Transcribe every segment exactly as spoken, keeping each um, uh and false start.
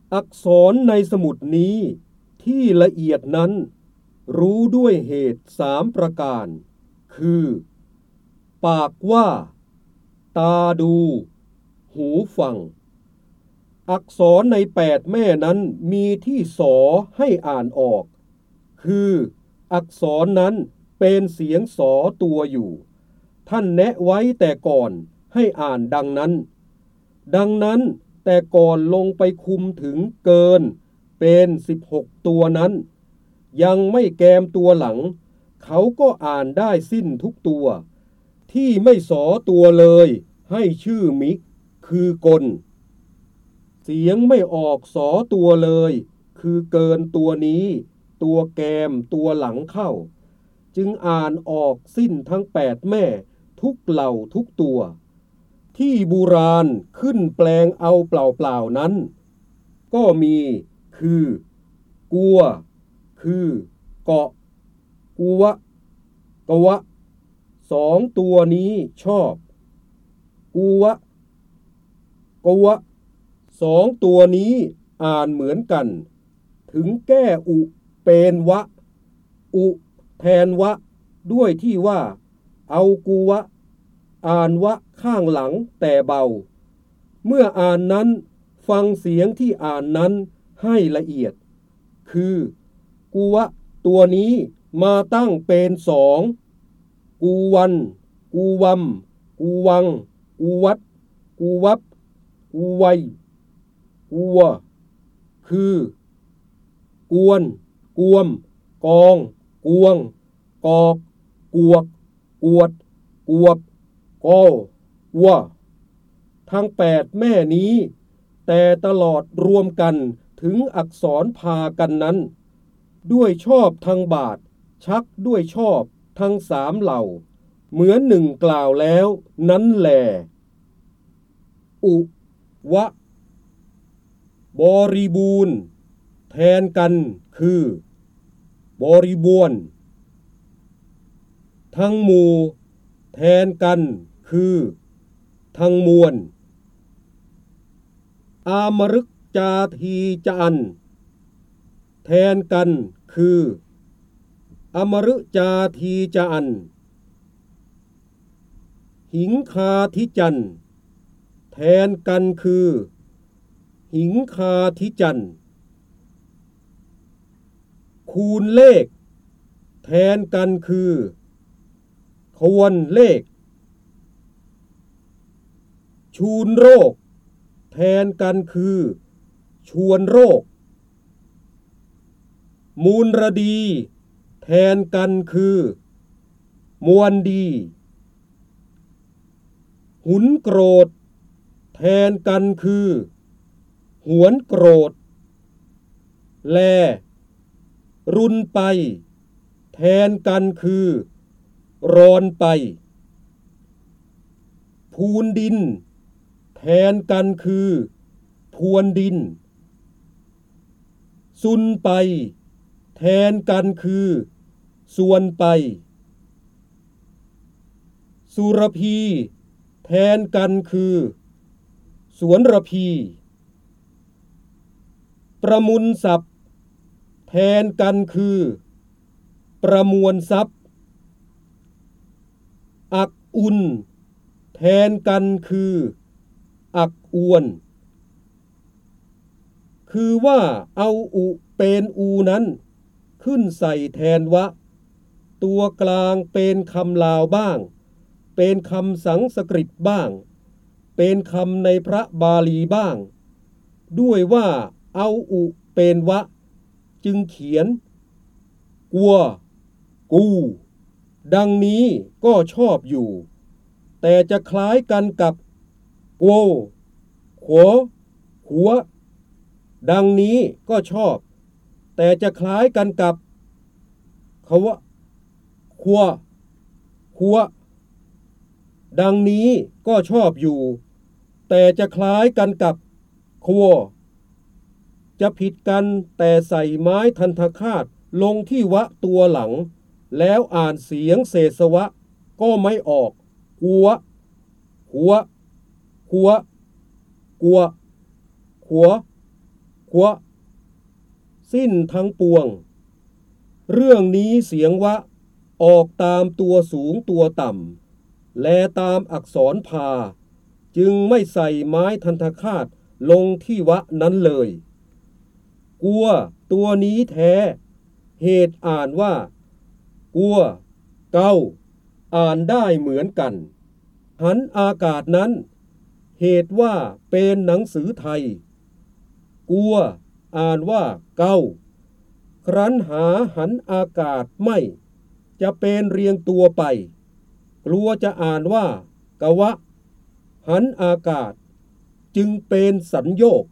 อักษรในสมุดนี้ที่ละเอียดนั้นรู้ด้วยเหตุสามประการคือปากว่าตาดูหูฟังอักษรในแปดแม่นั้นมีที่สอให้อ่านออกคืออักษรนั้นเป็นเสียงสอตัวอยู่ท่านแนะไว้แต่ก่อนให้อ่านดังนั้นดังนั้นแต่ก่อนลงไปคุมถึงเกินเป็นสิบหกตัวนั้นยังไม่แกมตัวหลังเขาก็อ่านได้สิ้นทุกตัวที่ไม่สอตัวเลยให้ชื่อมิกคือกลเสียงไม่ออกสอตัวเลยคือเกินตัวนี้ตัวแกมตัวหลังเข้าจึงอ่านออกสิ้นทั้งแปดแม่ทุกเหล่าทุกตัวที่โบราณขึ้นแปลงเอาเปล่าๆนั้นก็มีคือกลัวคือเกาะกัวกวะสองตัวนี้ชอบกัวกวะสองตัวนี้อ่านเหมือนกันถึงแก้อุเป็นวะอุแทนวะด้วยที่ว่าเอากูวะอ่านวะข้างหลังแต่เบาเมื่ออ่านนั้นฟังเสียงที่อ่านนั้นให้ละเอียดคือกูวะตัวนี้มาตั้งเป็นสองกูวันกูวัมกูวังกูวัดกูวับกูไวกูวะคือกวนกวมกองกวงกอกกวกกวดกวบกอวะทั้งแปดแม่นี้แต่ตลอดรวมกันถึงอักษรพากันนั้นด้วยชอบทางบาทชักด้วยชอบทั้งสามเหล่าเหมือนหนึ่งกล่าวแล้วนั้นแหลอุวะบริบูรณ์แทนกันคือบริบูรณ์ทั้งหมู่แทนกันคือทั้งมวลอามรึกจาทีจันแทนกันคืออมฤจาทีจันหิงคาทิจันแทนกันคือหิงคาทิจันคูณเลขแทนกันคือควรเลขชูนโรคแทนกันคือชวนโรคมูลระดีแทนกันคือมวลดีหุนโกรธแทนกันคือหวนโกรธแลรุนไปแทนกันคือรอนไปพูนดินแทนกันคือพวนดินซุนไปแทนกันคือส่วนไปสุรพีแทนกันคือสวนระพีประมุลทรัพย์แทนกันคือประมวลทรัพย์อักอุ่นแทนกันคืออักอวนคือว่าเอาอุเป็นอูนั้นขึ้นใส่แทนวะตัวกลางเป็นคำลาวบ้างเป็นคำสังสกฤตบ้างเป็นคำในพระบาลีบ้างด้วยว่าเอาอุเป็นวะจึงเขียนกัวกูดังนี้ก็ชอบอยู่แต่จะคล้ายกันกับโกโขหัวดังนี้ก็ชอบแต่จะคล้ายกันกับเขาว่าขัวขัวดังนี้ก็ชอบอยู่แต่จะคล้ายกันกับขัวจะผิดกันแต่ใส่ไม้ทันทคาตลงที่วะตัวหลังแล้วอ่านเสียงเศษวะก็ไม่ออกหัวหัวหัวกัวขัวกวะสิ้นทั้งปวงเรื่องนี้เสียงวะออกตามตัวสูงตัวต่ำและตามอักษรพาจึงไม่ใส่ไม้ทันทคาตลงที่วะนั้นเลยกัวตัวนี้แท้เหตุอ่านว่ากัวเก้าอ่านได้เหมือนกันหันอากาศนั้นเหตุว่าเป็นหนังสือไทยกัวอ่านว่าเก้าครั้นหาหันอากาศไม่จะเป็นเรียงตัวไปกลัวจะอ่านว่ากะวะหันอากาศจึงเป็นสัญโยก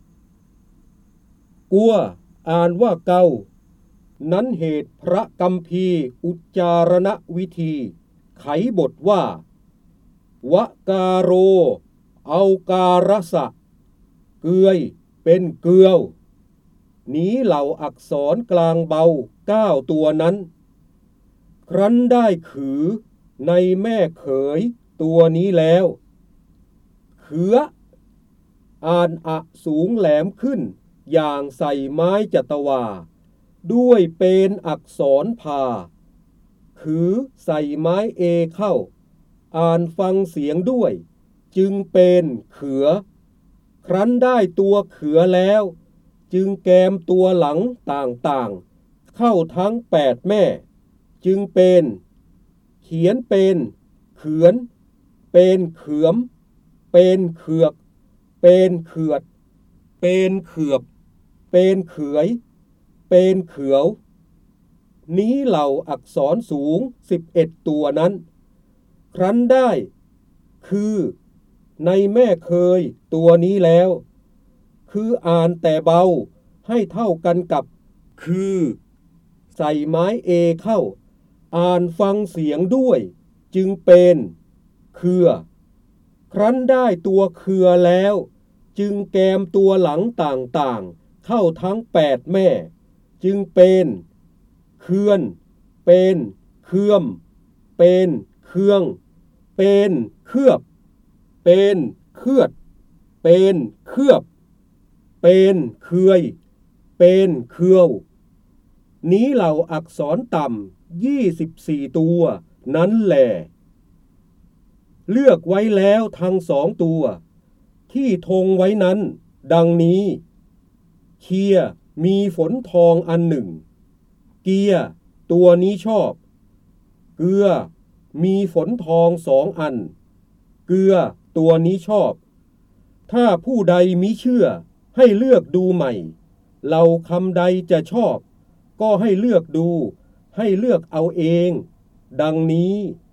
กัวอ่านว่าเกานั้นเหตุพระกัมภีร์อุจจารณวิธีไขบทว่าวกาโรเอาการสะเกยเป็นเกลือนี้เหล่าอักษรกลางเบาเก้าตัวนั้นครั้นได้ขือในแม่เขยตัวนี้แล้วเขืออ่านอะสูงแหลมขึ้นอย่างใส่ไม้จัตวาด้วยเป็นอักษรพาคือใส่ไม้เอเข้าอ่านฟังเสียงด้วยจึงเป็นเขือครั้นได้ตัวเขือแล้วจึงแกมตัวหลังต่างๆเข้าทั้งแปดแม่จึงเป็นเขียนเป็นเขือนเป็นเขือมเป็นเขือกเป็นเขือดเป็นเขือบเป็นเขือยเป็นเขืยวนี้เหล่าอักษรสูงสิบเอ็ดตัวนั้นครั้นได้คือในแม่เคยตัวนี้แล้วคืออ่านแต่เบาให้เท่ากันกับคือใส่ไม้เอเข้าอ่านฟังเสียงด้วยจึงเป็นเครือครั้นได้ตัวเครือแล้วจึงแกมตัวหลังต่างๆเข้าทั้งแปดแม่จึงเป็นเคือนเป็นเคื่อมเป็นเครื่องเป็นเคลือบเป็นเคลือดเป็นเคลือบเป็นเคยเป็นเคืยวนี้เหล่าอักษรต่ำยี่สิบสี่ตัวนั้นแหละเลือกไว้แล้วทั้งสองตัวที่ธงไว้นั้นดังนี้เคียมีฝนทองอันหนึ่งเกียตัวนี้ชอบเกลือมีฝนทองสองอันเกลือตัวนี้ชอบถ้าผู้ใดมิเชื่อให้เลือกดูใหม่เราคำใดจะชอบก็ให้เลือกดูให้เลือกเอาเองดังนี้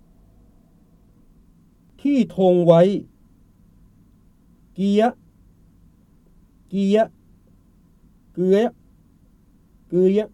ที่ธงไว้เกียเกียเกลือเกลือ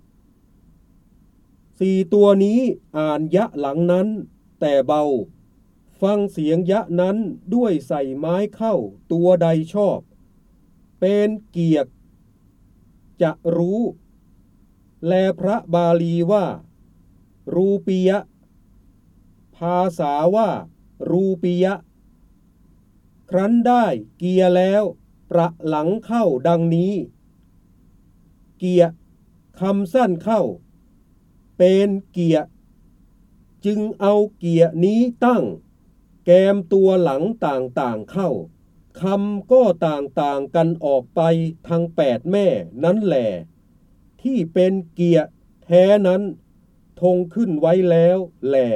สี่ตัวนี้อ่านยะหลังนั้นแต่เบาฟังเสียงยะนั้นด้วยใส่ไม้เข้าตัวใดชอบเป็นเกียกจะรู้แลพระบาลีว่ารูปียะภาษาว่ารูปียะครั้นได้เกียแล้วประหลังเข้าดังนี้เกียคำสั้นเข้าเป็นเกียจึงเอาเกียนี้ตั้งแกมตัวหลังต่างๆเข้าคำก็ต่างๆกันออกไปทางแปดแม่นั้นแหละที่เป็นเกียแท้นั้นธงขึ้นไว้แล้วแล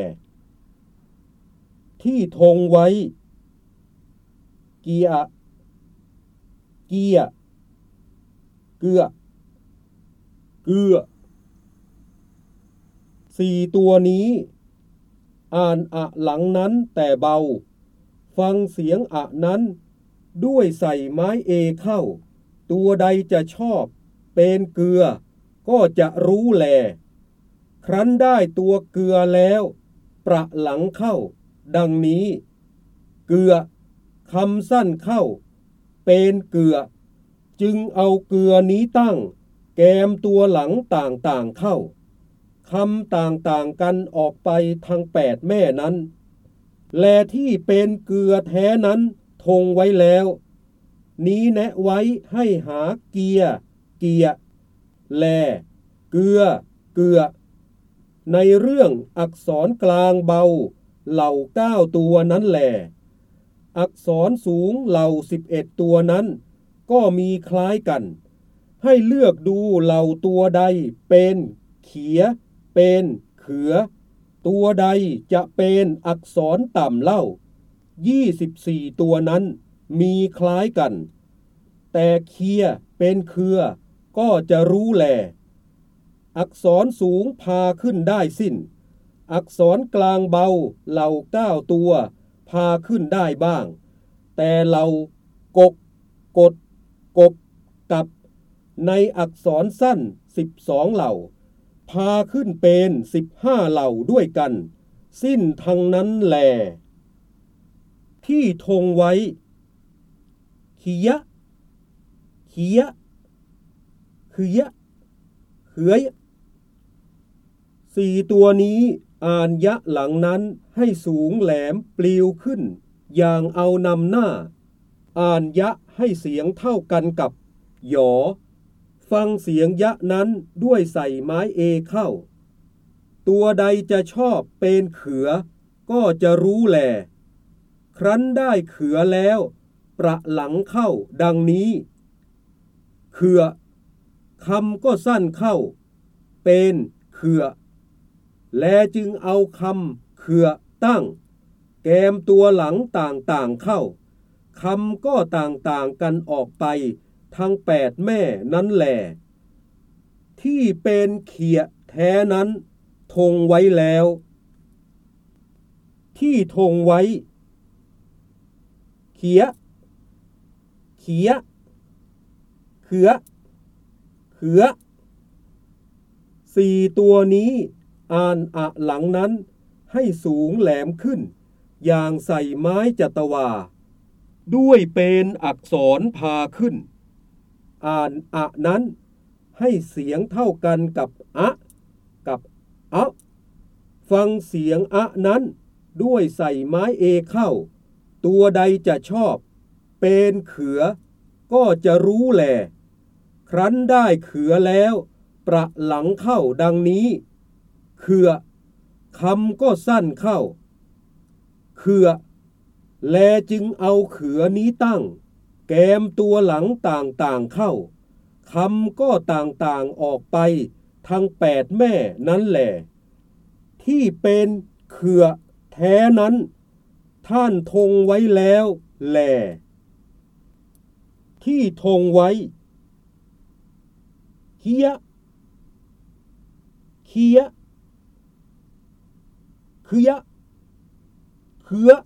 ที่ธงไว้เกียเกียเกือเกือสี่ตัวนี้อ่านอะหลังนั้นแต่เบาฟังเสียงอะนั้นด้วยใส่ไม้เอเข้าตัวใดจะชอบเป็นเกลือก็จะรู้แลครั้นได้ตัวเกลือแล้วประหลังเข้าดังนี้เกลือคำสั้นเข้าเป็นเกลือจึงเอาเกลือนี้ตั้งแกมตัวหลังต่างๆเข้าคำต่างๆกันออกไปทางแปดแม่นั้นแลที่เป็นเกลือแท้นั้นธงไว้แล้วนี้แนะไว้ให้หาเกียเกียแลเกลือเกลือในเรื่องอักษรกลางเบาเหล่าเก้าตัวนั้นแหลอักษรสูงเหล่าสิบเอ็ดตัวนั้นก็มีคล้ายกันให้เลือกดูเหล่าตัวใดเป็นเขียเป็นเขือตัวใดจะเป็นอักษรต่ำเล่ายี่สิบสี่ตัวนั้นมีคล้ายกันแต่เคียเป็นเคือก็จะรู้แลอักษรสูงพาขึ้นได้สิ้นอักษรกลางเบาเหล่าเก้าตัวพาขึ้นได้บ้างแต่เหล่ากกกดกบกับในอักษรสั้นสิบสองเหล่าพาขึ้นเป็นสิบห้าเหล่าด้วยกันสิ้นทั้งนั้นแลที่ธงไว้เขียเขียเขือเขือยสี่ตัวนี้อ่านยะหลังนั้นให้สูงแหลมปลิวขึ้นอย่างเอานำหน้าอ่านยะให้เสียงเท่ากันกับหยอฟังเสียงยะนั้นด้วยใส่ไม้เอเข้าตัวใดจะชอบเป็นเขือก็จะรู้แลครั้นได้เขือแล้วประหลังเข้าดังนี้เขือคำก็สั้นเข้าเป็นเขือแลจึงเอาคำเขือตั้งแกมตัวหลังต่างๆเข้าคำก็ต่างๆกันออกไปทั้งแปดแม่นั้นแหลที่เป็นเขียแท้นั้นธงไว้แล้วที่ธงไว้เขียเขียเขือเขือสี่ตัวนี้อ่านอะหลังนั้นให้สูงแหลมขึ้นอย่างใส่ไม้จัตวาด้วยเป็นอักษรพาขึ้นอ่านอะนั้นให้เสียงเท่ากันกับอะกับอะฟังเสียงอะนั้นด้วยใส่ไม้เอเข้าตัวใดจะชอบเป็นเขือก็จะรู้แลครั้นได้เขือแล้วประหลังเข้าดังนี้เขือคำก็สั้นเข้าเขือแลจึงเอาเขือนี้ตั้งแกมตัวหลังต่างๆเข้าคำก็ต่างๆออกไปทั้งแปดแม่นั้นแหละที่เป็นเขือแท้นั้นท่านธงไว้แล้วแลที่ธงไว้เคียเคียเขือเขือ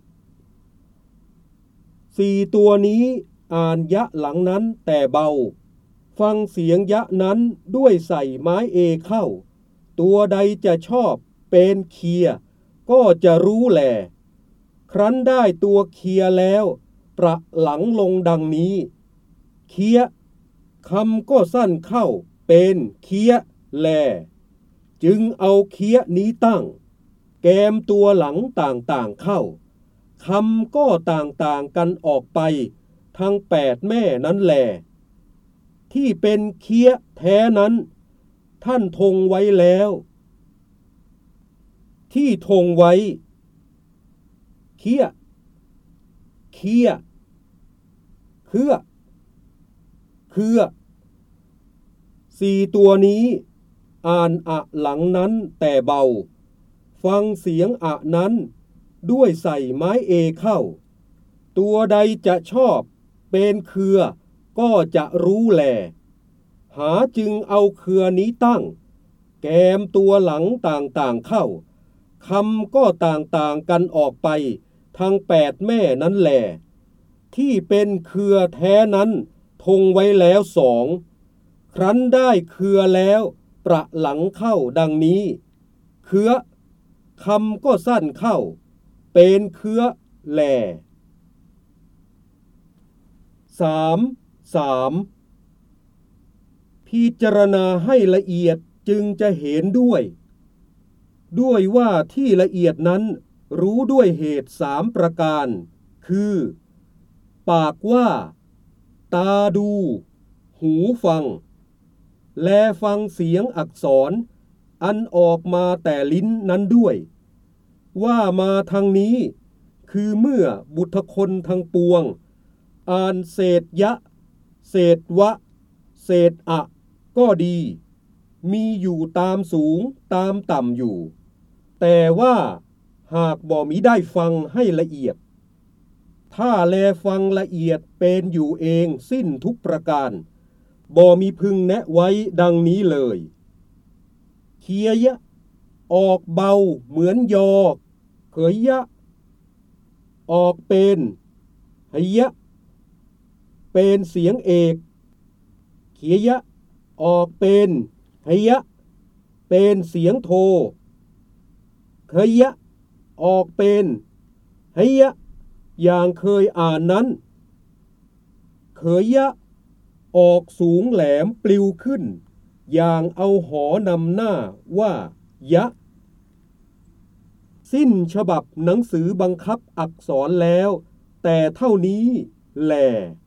สี่ตัวนี้อ่านยะหลังนั้นแต่เบาฟังเสียงยะนั้นด้วยใส่ไม้เอเข้าตัวใดจะชอบเป็นเคียก็จะรู้แลครั้นได้ตัวเคียแล้วประหลังลงดังนี้เคียคำก็สั้นเข้าเป็นเคียแลจึงเอาเคียนี้ตั้งแกมตัวหลังต่างๆเข้าคำก็ต่างๆกันออกไปทั้งแปดแม่นั้นแลที่เป็นเคียแท้นั้นท่านธงไว้แล้วที่ธงไว้เคียเคียเคือเคือสี่ตัวนี้อ่านอะหลังนั้นแต่เบาฟังเสียงอะนั้นด้วยใส่ไม้เอเข้าตัวใดจะชอบเป็นเคือก็จะรู้แลหาจึงเอาเคือนี้ตั้งแกมตัวหลังต่างๆเข้าคำก็ต่างๆกันออกไปทั้งแปดแม่นั้นแลที่เป็นเคือแท้นั้นธงไว้แล้วสองครั้นได้เคือแล้วประหลังเข้าดังนี้เคือคำก็สั้นเข้าเป็นเคือแลสามสามพิจารณาให้ละเอียดจึงจะเห็นด้วยด้วยว่าที่ละเอียดนั้นรู้ด้วยเหตุสามประการคือปากว่าตาดูหูฟังแลฟังเสียงอักษรอันออกมาแต่ลิ้นนั้นด้วยว่ามาทางนี้คือเมื่อบุตรคนทั้งปวงอ่านเศษยะเศษวะเศษอะก็ดีมีอยู่ตามสูงตามต่ำอยู่แต่ว่าหากบ่มิได้ฟังให้ละเอียดถ้าแลฟังละเอียดเป็นอยู่เองสิ้นทุกประการบ่มีพึงแนะไว้ดังนี้เลยเคียยะออกเบาเหมือนยอเขยยะออกเป็นหยะเป็นเสียงเอกเคียยะออกเป็นหยะเป็นเสียงโทเขยยะออกเป็นหยะอย่างเคยอ่านนั้นเขยยะออกสูงแหลมปลิวขึ้นอย่างเอาหอนำหน้าว่ายะสิ้นฉบับหนังสือบังคับอักษรแล้วแต่เท่านี้แล